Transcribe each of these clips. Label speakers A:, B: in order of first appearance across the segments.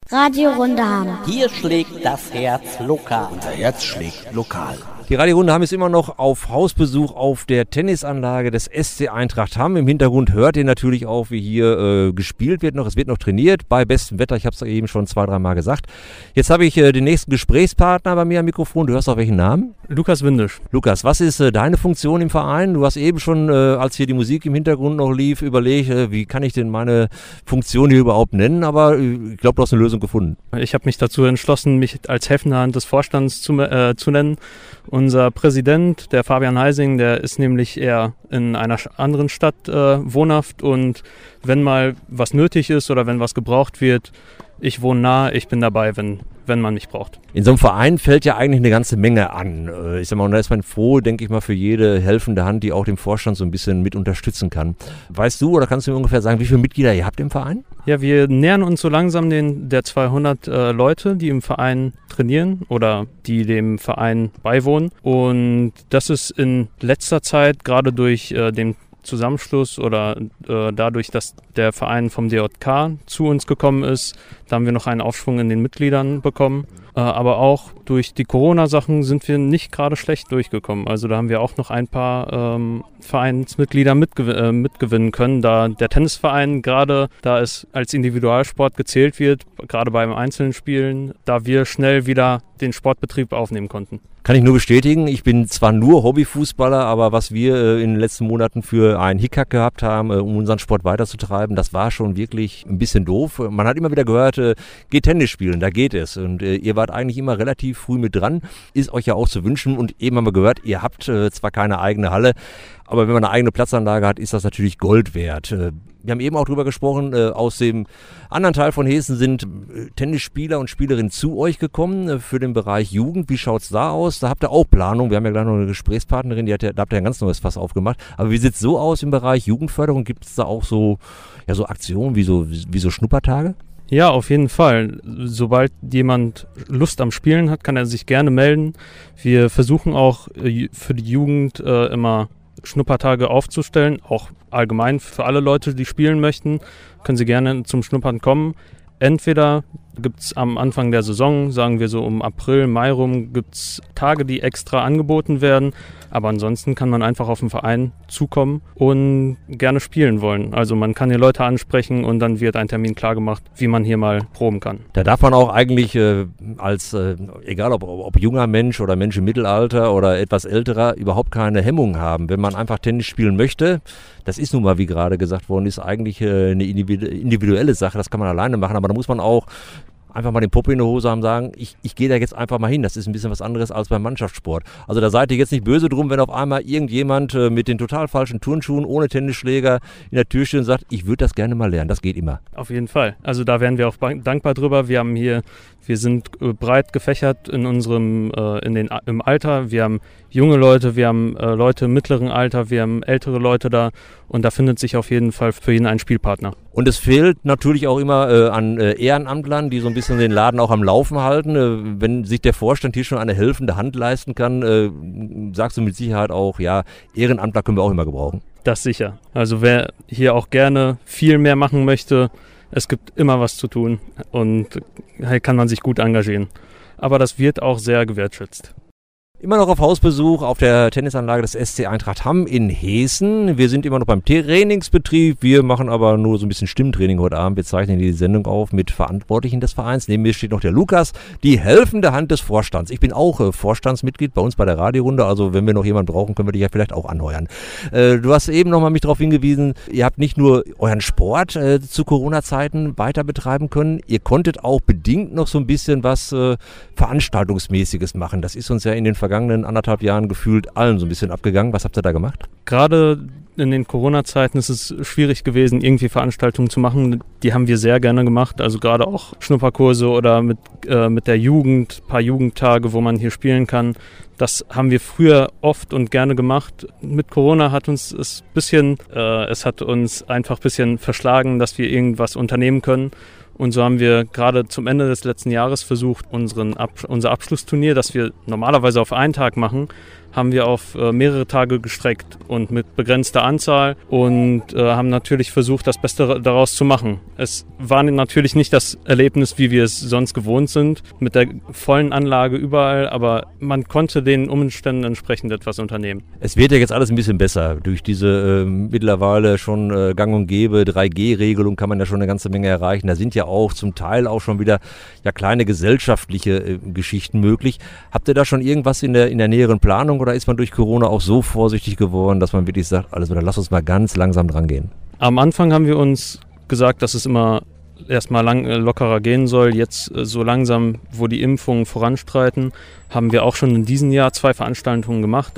A: Radiorunde haben.
B: Hier schlägt das Herz lokal.
C: Unser Herz schlägt lokal.
D: Die Radiorunde haben ist immer noch auf Hausbesuch auf der Tennisanlage des SC Eintracht Hamm. Im Hintergrund hört ihr natürlich auch, wie hier gespielt wird noch. Es wird noch trainiert bei bestem Wetter. Ich habe es eben schon 2-3 Mal gesagt. Jetzt habe ich den nächsten Gesprächspartner bei mir am Mikrofon. Du hörst auch welchen Namen?
E: Lukas Windisch.
D: Lukas, was ist deine Funktion im Verein? Du hast eben schon, als hier die Musik im Hintergrund noch lief, überlegt, wie kann ich denn meine Funktion hier überhaupt nennen? Aber ich glaube, du hast eine Lösung gefunden.
E: Ich habe mich dazu entschlossen, mich als helfende Hand des Vorstands zu nennen. Unser Präsident, der Fabian Heising, der ist nämlich eher in einer anderen Stadt wohnhaft, und wenn mal was nötig ist oder wenn was gebraucht wird, ich wohne nah, ich bin dabei, wenn man mich braucht.
D: In so einem Verein fällt ja eigentlich eine ganze Menge an. Ich sag mal, und da ist man froh, denke ich mal, für jede helfende Hand, die auch den Vorstand so ein bisschen mit unterstützen kann. Weißt du oder kannst du mir ungefähr sagen, wie viele Mitglieder ihr habt im Verein?
E: Ja, wir nähern uns so langsam der 200 Leute, die im Verein trainieren oder die dem Verein beiwohnen. Und das ist in letzter Zeit, gerade durch den Zusammenschluss oder dadurch, dass der Verein vom DJK zu uns gekommen ist, da haben wir noch einen Aufschwung in den Mitgliedern bekommen. Aber auch durch die Corona-Sachen sind wir nicht gerade schlecht durchgekommen. Also da haben wir auch noch ein paar Vereinsmitglieder mitgewinnen können, da der Tennisverein gerade, da es als Individualsport gezählt wird, gerade beim einzelnen Spielen, da wir schnell wieder den Sportbetrieb aufnehmen konnten.
D: Kann ich nur bestätigen. Ich bin zwar nur Hobbyfußballer, aber was wir in den letzten Monaten für einen Hickhack gehabt haben, um unseren Sport weiterzutreiben, das war schon wirklich ein bisschen doof. Man hat immer wieder gehört, geht Tennis spielen, da geht es. Und ihr wart eigentlich immer relativ früh mit dran. Ist euch ja auch zu wünschen. Und eben haben wir gehört, ihr habt zwar keine eigene Halle, aber wenn man eine eigene Platzanlage hat, ist das natürlich Gold wert. Wir haben eben auch drüber gesprochen, aus dem anderen Teil von Hessen sind Tennisspieler und Spielerinnen zu euch gekommen für den Bereich Jugend. Wie schaut's da aus? Da habt ihr auch Planung. Wir haben ja gleich noch eine Gesprächspartnerin, da habt ihr ein ganz neues Fass aufgemacht. Aber wie sieht's so aus im Bereich Jugendförderung? Gibt es da auch so Aktionen wie so Schnuppertage?
E: Ja, auf jeden Fall. Sobald jemand Lust am Spielen hat, kann er sich gerne melden. Wir versuchen auch für die Jugend immer Schnuppertage aufzustellen, auch allgemein für alle Leute, die spielen möchten, können sie gerne zum Schnuppern kommen. Entweder gibt es am Anfang der Saison, sagen wir so um April, Mai rum, gibt es Tage, die extra angeboten werden. Aber ansonsten kann man einfach auf den Verein zukommen und gerne spielen wollen. Also man kann die Leute ansprechen und dann wird ein Termin klargemacht, wie man hier mal proben kann.
D: Da darf man auch eigentlich egal ob junger Mensch oder Mensch im Mittelalter oder etwas älterer, überhaupt keine Hemmung haben. Wenn man einfach Tennis spielen möchte, das ist nun mal, wie gerade gesagt worden ist, eigentlich eine individuelle Sache. Das kann man alleine machen, aber da muss man auch einfach mal den Popo in der Hose haben, sagen, ich gehe da jetzt einfach mal hin. Das ist ein bisschen was anderes als beim Mannschaftssport. Also da seid ihr jetzt nicht böse drum, wenn auf einmal irgendjemand mit den total falschen Turnschuhen ohne Tennisschläger in der Tür steht und sagt, ich würde das gerne mal lernen. Das geht immer.
E: Auf jeden Fall. Also da wären wir auch dankbar drüber. Wir sind breit gefächert im Alter. Wir haben junge Leute, wir haben Leute im mittleren Alter, wir haben ältere Leute da, und da findet sich auf jeden Fall für jeden ein Spielpartner.
D: Und es fehlt natürlich auch immer an Ehrenamtlern, die so ein bisschen den Laden auch am Laufen halten. Wenn sich der Vorstand hier schon eine helfende Hand leisten kann, sagst du mit Sicherheit auch, ja, Ehrenamtler können wir auch immer gebrauchen.
E: Das sicher. Also wer hier auch gerne viel mehr machen möchte, es gibt immer was zu tun und hier kann man sich gut engagieren. Aber das wird auch sehr gewertschätzt.
D: Immer noch auf Hausbesuch auf der Tennisanlage des SC Eintracht Hamm in Hessen. Wir sind immer noch beim Trainingsbetrieb. Wir machen aber nur so ein bisschen Stimmtraining heute Abend. Wir zeichnen die Sendung auf mit Verantwortlichen des Vereins. Neben mir steht noch der Lukas, die helfende Hand des Vorstands. Ich bin auch Vorstandsmitglied bei uns bei der Radiorunde. Also wenn wir noch jemanden brauchen, können wir dich ja vielleicht auch anheuern. Du hast eben noch mal mich darauf hingewiesen, ihr habt nicht nur euren Sport zu Corona-Zeiten weiter betreiben können. Ihr konntet auch bedingt noch so ein bisschen was Veranstaltungsmäßiges machen. Das ist uns ja in den vergangenen 1,5 Jahren gefühlt allen so ein bisschen abgegangen. Was habt ihr da gemacht?
E: Gerade in den Corona-Zeiten ist es schwierig gewesen, irgendwie Veranstaltungen zu machen. Die haben wir sehr gerne gemacht. Also gerade auch Schnupperkurse oder mit der Jugend, ein paar Jugendtage, wo man hier spielen kann. Das haben wir früher oft und gerne gemacht. Mit Corona hat uns es einfach ein bisschen verschlagen, dass wir irgendwas unternehmen können. Und so haben wir gerade zum Ende des letzten Jahres versucht, unser Abschlussturnier, das wir normalerweise auf einen Tag machen, haben wir auf mehrere Tage gestreckt und mit begrenzter Anzahl und haben natürlich versucht, das Beste daraus zu machen. Es war natürlich nicht das Erlebnis, wie wir es sonst gewohnt sind, mit der vollen Anlage überall, aber man konnte den Umständen entsprechend etwas unternehmen.
D: Es wird ja jetzt alles ein bisschen besser. Durch diese mittlerweile schon gang und gäbe 3G-Regelung kann man ja schon eine ganze Menge erreichen. Da sind ja auch zum Teil auch schon wieder kleine gesellschaftliche Geschichten möglich. Habt ihr da schon irgendwas in der näheren Planung oder ist man durch Corona auch so vorsichtig geworden, dass man wirklich sagt, alles oder lass uns mal ganz langsam dran gehen?
E: Am Anfang haben wir uns gesagt, dass es immer erstmal lockerer gehen soll. Jetzt so langsam, wo die Impfungen voranstreiten, haben wir auch schon in diesem Jahr 2 Veranstaltungen gemacht,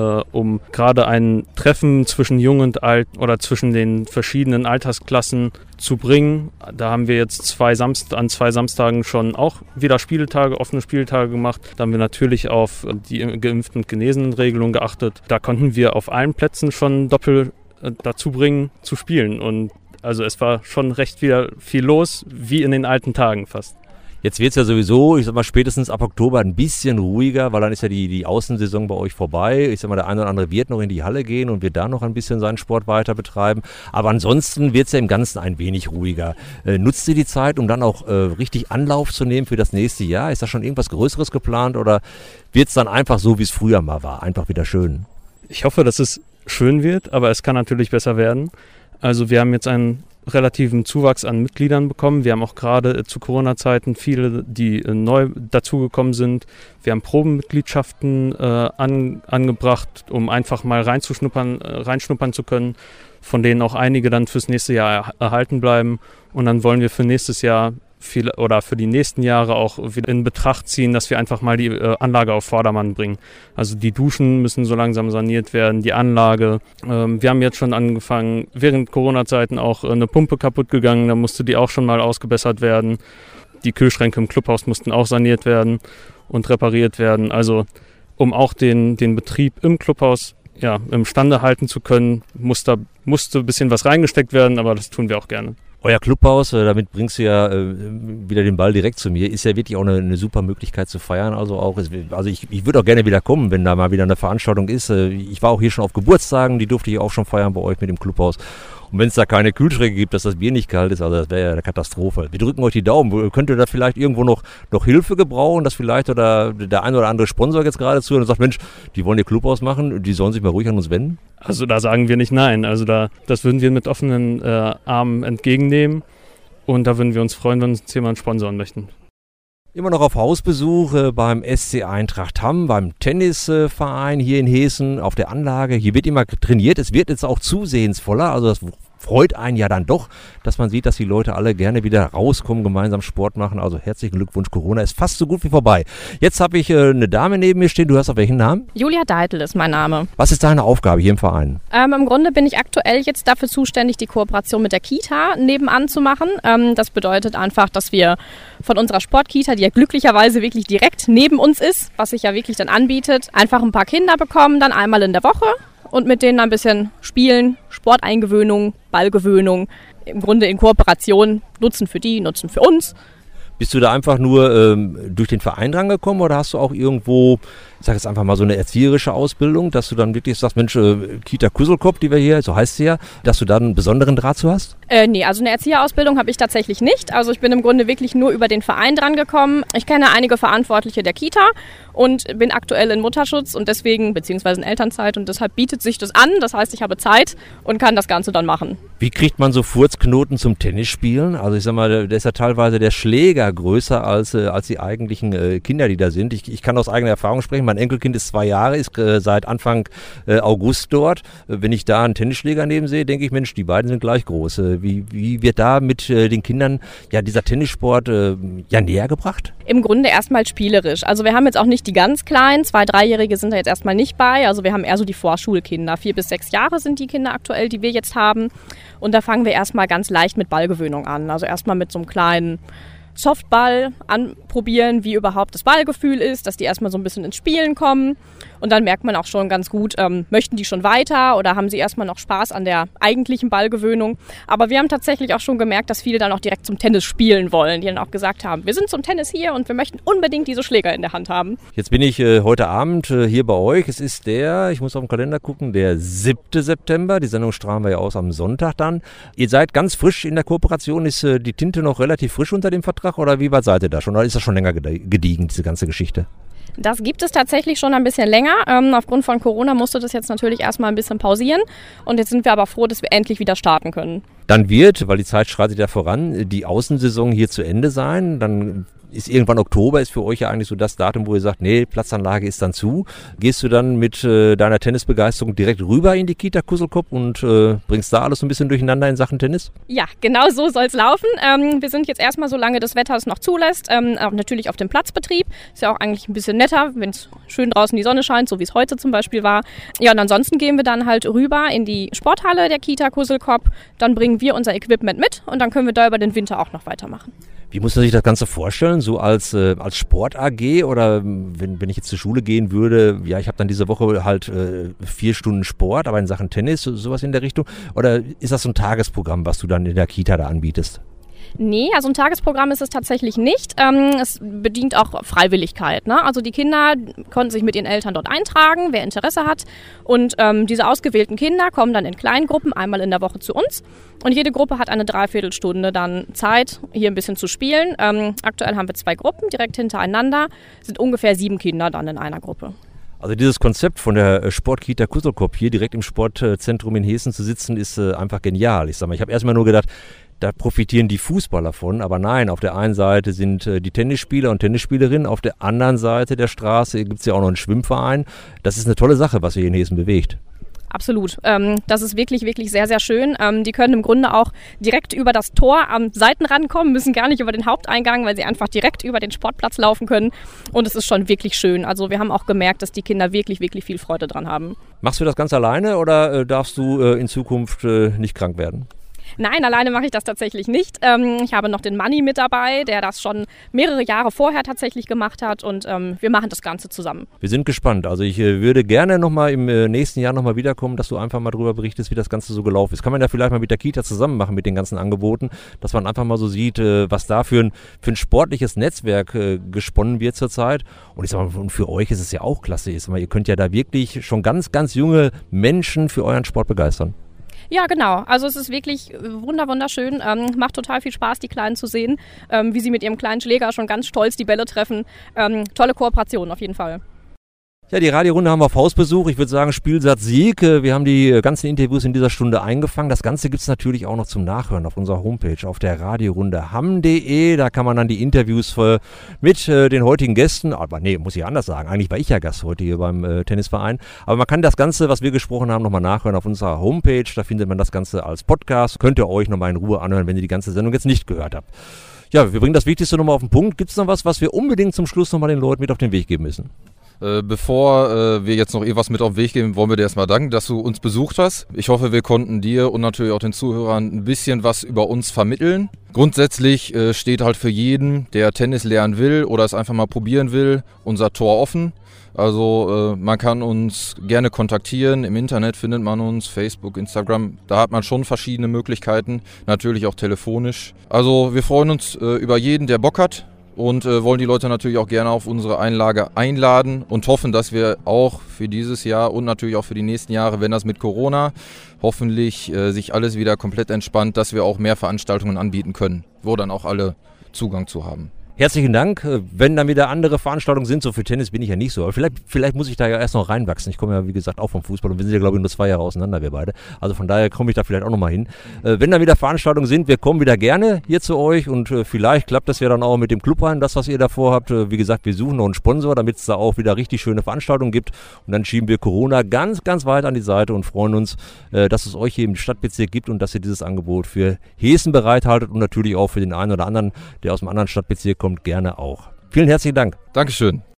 E: um gerade ein Treffen zwischen Jung und Alt oder zwischen den verschiedenen Altersklassen zu bringen. Da haben wir jetzt an 2 Samstagen schon auch wieder offene Spieltage gemacht. Da haben wir natürlich auf die Geimpften- und Genesenen-Regelung geachtet. Da konnten wir auf allen Plätzen schon doppelt dazu bringen zu spielen und also es war schon recht wieder viel los, wie in den alten Tagen fast.
D: Jetzt wird es ja sowieso, ich sag mal, spätestens ab Oktober ein bisschen ruhiger, weil dann ist ja die Außensaison bei euch vorbei. Ich sag mal, der eine oder andere wird noch in die Halle gehen und wird da noch ein bisschen seinen Sport weiter betreiben. Aber ansonsten wird es ja im Ganzen ein wenig ruhiger. Nutzt ihr die Zeit, um dann auch richtig Anlauf zu nehmen für das nächste Jahr? Ist da schon irgendwas Größeres geplant oder wird es dann einfach so, wie es früher mal war? Einfach wieder schön?
E: Ich hoffe, dass es schön wird, aber es kann natürlich besser werden. Also wir haben jetzt einen relativen Zuwachs an Mitgliedern bekommen. Wir haben auch gerade zu Corona-Zeiten viele, die neu dazugekommen sind. Wir haben Probenmitgliedschaften angebracht, um einfach mal reinschnuppern zu können, von denen auch einige dann fürs nächste Jahr erhalten bleiben. Und dann wollen wir für nächstes Jahr für die nächsten Jahre auch wieder in Betracht ziehen, dass wir einfach mal die Anlage auf Vordermann bringen. Also die Duschen müssen so langsam saniert werden, die Anlage. Wir haben jetzt schon angefangen, während Corona-Zeiten auch eine Pumpe kaputt gegangen, da musste die auch schon mal ausgebessert werden. Die Kühlschränke im Clubhaus mussten auch saniert werden und repariert werden. Also um auch den Betrieb im Clubhaus imstande halten zu können, musste ein bisschen was reingesteckt werden, aber das tun wir auch gerne.
D: Euer Clubhaus, damit bringst du ja wieder den Ball direkt zu mir, ist ja wirklich auch eine super Möglichkeit zu feiern. Also ich würde auch gerne wieder kommen, wenn da mal wieder eine Veranstaltung ist. Ich war auch hier schon auf Geburtstagen, die durfte ich auch schon feiern bei euch mit dem Clubhaus. Und wenn es da keine Kühlschränke gibt, dass das Bier nicht kalt ist, also das wäre ja eine Katastrophe. Wir drücken euch die Daumen. Könnt ihr da vielleicht irgendwo noch Hilfe gebrauchen, dass vielleicht oder der ein oder andere Sponsor jetzt gerade zuhört und sagt, Mensch, die wollen ihr Clubhaus machen, die sollen sich mal ruhig an uns wenden?
E: Also da sagen wir nicht nein. Also das würden wir mit offenen Armen entgegennehmen und da würden wir uns freuen, wenn uns jemand sponsoren möchten.
D: Immer noch auf Hausbesuch beim SC Eintracht Hamm, beim Tennisverein hier in Hessen auf der Anlage. Hier wird immer trainiert, es wird jetzt auch zusehensvoller, also das freut einen ja dann doch, dass man sieht, dass die Leute alle gerne wieder rauskommen, gemeinsam Sport machen. Also herzlichen Glückwunsch, Corona ist fast so gut wie vorbei. Jetzt habe ich eine Dame neben mir stehen, du hast auf welchen Namen?
A: Julia Deitel ist mein Name.
D: Was ist deine Aufgabe hier im Verein?
A: Im Grunde bin ich aktuell jetzt dafür zuständig, die Kooperation mit der Kita nebenan zu machen. Das bedeutet einfach, dass wir von unserer Sportkita, die ja glücklicherweise wirklich direkt neben uns ist, was sich ja wirklich dann anbietet, einfach ein paar Kinder bekommen, dann einmal in der Woche und mit denen ein bisschen spielen, Sporteingewöhnung, Ballgewöhnung, im Grunde in Kooperation, Nutzen für die, Nutzen für uns.
D: Bist du da einfach nur durch den Verein drangekommen oder hast du auch irgendwo, ich sage jetzt einfach mal so eine erzieherische Ausbildung, dass du dann wirklich sagst, Mensch, Kita Kusselkopf, die wir hier, so heißt sie ja, dass du da einen besonderen Draht zu hast?
A: Nee, also eine Erzieherausbildung habe ich tatsächlich nicht. Also ich bin im Grunde wirklich nur über den Verein drangekommen. Ich kenne einige Verantwortliche der Kita und bin aktuell in Mutterschutz und deswegen, beziehungsweise in Elternzeit und deshalb bietet sich das an. Das heißt, ich habe Zeit und kann das Ganze dann machen.
D: Wie kriegt man so Furzknoten zum Tennisspielen? Also ich sag mal, da ist ja teilweise der Schläger größer als die eigentlichen Kinder, die da sind. Ich kann aus eigener Erfahrung sprechen. Mein Enkelkind ist 2 Jahre, ist seit Anfang August dort. Wenn ich da einen Tennisschläger neben sehe, denke ich, Mensch, die beiden sind gleich groß. Wie wird da mit den Kindern dieser Tennissport näher gebracht?
A: Im Grunde erstmal spielerisch. Also wir haben jetzt auch nicht die ganz Kleinen, 2-, 3-Jährige sind da jetzt erstmal nicht bei. Also wir haben eher so die Vorschulkinder. 4 bis 6 Jahre sind die Kinder aktuell, die wir jetzt haben. Und da fangen wir erstmal ganz leicht mit Ballgewöhnung an. Also erstmal mit so einem kleinen Softball anprobieren, wie überhaupt das Ballgefühl ist, dass die erstmal so ein bisschen ins Spielen kommen. Und dann merkt man auch schon ganz gut, möchten die schon weiter oder haben sie erstmal noch Spaß an der eigentlichen Ballgewöhnung. Aber wir haben tatsächlich auch schon gemerkt, dass viele dann auch direkt zum Tennis spielen wollen, die dann auch gesagt haben, wir sind zum Tennis hier und wir möchten unbedingt diese Schläger in der Hand haben.
D: Jetzt bin ich heute Abend hier bei euch. Es ist ich muss auf den Kalender gucken, der 7. September. Die Sendung strahlen wir ja aus am Sonntag dann. Ihr seid ganz frisch in der Kooperation. Ist die Tinte noch relativ frisch unter dem Vertrag oder wie weit seid ihr da schon? Oder ist das schon länger gediegen, diese ganze Geschichte?
A: Das gibt es tatsächlich schon ein bisschen länger. Aufgrund von Corona musste das jetzt natürlich erstmal ein bisschen pausieren. Und jetzt sind wir aber froh, dass wir endlich wieder starten können.
D: Dann wird, weil die Zeit schreitet ja voran, die Außensaison hier zu Ende sein. Dann ist irgendwann Oktober, ist für euch ja eigentlich so das Datum, wo ihr sagt, nee, Platzanlage ist dann zu. Gehst du dann mit deiner Tennisbegeisterung direkt rüber in die Kita Kusselkop und bringst da alles so ein bisschen durcheinander in Sachen Tennis?
A: Ja, genau so soll es laufen. Wir sind jetzt erstmal, solange das Wetter es noch zulässt, auch natürlich auf dem Platzbetrieb. Ist ja auch eigentlich ein bisschen netter, wenn es schön draußen die Sonne scheint, so wie es heute zum Beispiel war. Ja, und ansonsten gehen wir dann halt rüber in die Sporthalle der Kita Kusselkop. Dann bringen wir unser Equipment mit und dann können wir da über den Winter auch noch weitermachen.
D: Wie muss man sich das Ganze vorstellen, so als Sport AG oder wenn ich jetzt zur Schule gehen würde, ja, ich habe dann diese Woche halt 4 Stunden Sport, aber in Sachen Tennis, sowas in der Richtung, oder ist das so ein Tagesprogramm, was du dann in der Kita da anbietest?
A: Nee, also ein Tagesprogramm ist es tatsächlich nicht. Es bedient auch Freiwilligkeit, ne? Also die Kinder konnten sich mit ihren Eltern dort eintragen, wer Interesse hat. Und diese ausgewählten Kinder kommen dann in Kleingruppen einmal in der Woche zu uns. Und jede Gruppe hat eine Dreiviertelstunde dann Zeit, hier ein bisschen zu spielen. Aktuell haben wir 2 Gruppen direkt hintereinander. Es sind ungefähr 7 Kinder dann in einer Gruppe.
D: Also dieses Konzept von der Sportkita Kusselkop hier direkt im Sportzentrum in Heeßen zu sitzen, ist einfach genial. Ich habe erstmal nur gedacht, da profitieren die Fußballer von, aber nein, auf der einen Seite sind die Tennisspieler und Tennisspielerinnen, auf der anderen Seite der Straße gibt es ja auch noch einen Schwimmverein. Das ist eine tolle Sache, was hier in Heeßen bewegt.
A: Absolut. Das ist wirklich, wirklich sehr, sehr schön. Die können im Grunde auch direkt über das Tor am Seitenrand kommen, müssen gar nicht über den Haupteingang, weil sie einfach direkt über den Sportplatz laufen können. Und es ist schon wirklich schön. Also wir haben auch gemerkt, dass die Kinder wirklich, wirklich viel Freude dran haben.
D: Machst du das ganz alleine oder darfst du in Zukunft nicht krank werden?
A: Nein, alleine mache ich das tatsächlich nicht. Ich habe noch den Manni mit dabei, der das schon mehrere Jahre vorher tatsächlich gemacht hat und wir machen das Ganze zusammen.
D: Wir sind gespannt. Also ich würde gerne nochmal im nächsten Jahr nochmal wiederkommen, dass du einfach mal darüber berichtest, wie das Ganze so gelaufen ist. Kann man ja vielleicht mal mit der Kita zusammen machen mit den ganzen Angeboten, dass man einfach mal so sieht, was da für ein sportliches Netzwerk gesponnen wird zurzeit. Und ich sag mal, und für euch ist es ja auch klasse. Ihr könnt ja da wirklich schon ganz, ganz junge Menschen für euren Sport begeistern.
A: Ja, genau. Also es ist wirklich wunderschön. Macht total viel Spaß, die Kleinen zu sehen, wie sie mit ihrem kleinen Schläger schon ganz stolz die Bälle treffen. Tolle Kooperation auf jeden Fall.
D: Ja, die Radiorunde haben wir auf Hausbesuch. Ich würde sagen, Spielsatz Sieg. Wir haben die ganzen Interviews in dieser Stunde eingefangen. Das Ganze gibt es natürlich auch noch zum Nachhören auf unserer Homepage, auf der radiorunde-hamm.de. Da kann man dann die Interviews mit den heutigen Gästen, aber nee, muss ich anders sagen. Eigentlich war ich ja Gast heute hier beim Tennisverein. Aber man kann das Ganze, was wir gesprochen haben, nochmal nachhören auf unserer Homepage. Da findet man das Ganze als Podcast. Könnt ihr euch nochmal in Ruhe anhören, wenn ihr die ganze Sendung jetzt nicht gehört habt. Ja, wir bringen das Wichtigste nochmal auf den Punkt. Gibt es noch was wir unbedingt zum Schluss nochmal den Leuten mit auf den Weg geben müssen?
F: Bevor wir jetzt noch was mit auf den Weg geben, wollen wir dir erstmal danken, dass du uns besucht hast. Ich hoffe, wir konnten dir und natürlich auch den Zuhörern ein bisschen was über uns vermitteln. Grundsätzlich steht halt für jeden, der Tennis lernen will oder es einfach mal probieren will, unser Tor offen. Also man kann uns gerne kontaktieren, im Internet findet man uns, Facebook, Instagram, da hat man schon verschiedene Möglichkeiten, natürlich auch telefonisch. Also wir freuen uns über jeden, der Bock hat. Und wollen die Leute natürlich auch gerne auf unsere Einlage einladen und hoffen, dass wir auch für dieses Jahr und natürlich auch für die nächsten Jahre, wenn das mit Corona hoffentlich sich alles wieder komplett entspannt, dass wir auch mehr Veranstaltungen anbieten können, wo dann auch alle Zugang zu haben.
D: Herzlichen Dank. Wenn dann wieder andere Veranstaltungen sind, so für Tennis bin ich ja nicht so, aber vielleicht muss ich da ja erst noch reinwachsen. Ich komme ja, wie gesagt, auch vom Fußball und wir sind ja, glaube ich, nur 2 Jahre auseinander, wir beide. Also von daher komme ich da vielleicht auch nochmal hin. Wenn dann wieder Veranstaltungen sind, wir kommen wieder gerne hier zu euch und vielleicht klappt das ja dann auch mit dem Club rein, das, was ihr davor habt. Wie gesagt, wir suchen noch einen Sponsor, damit es da auch wieder richtig schöne Veranstaltungen gibt und dann schieben wir Corona ganz, ganz weit an die Seite und freuen uns, dass es euch hier im Stadtbezirk gibt und dass ihr dieses Angebot für Heeßen bereithaltet und natürlich auch für den einen oder anderen, der aus einem anderen Stadtbezirk kommt, gerne auch. Vielen herzlichen Dank.
F: Dankeschön.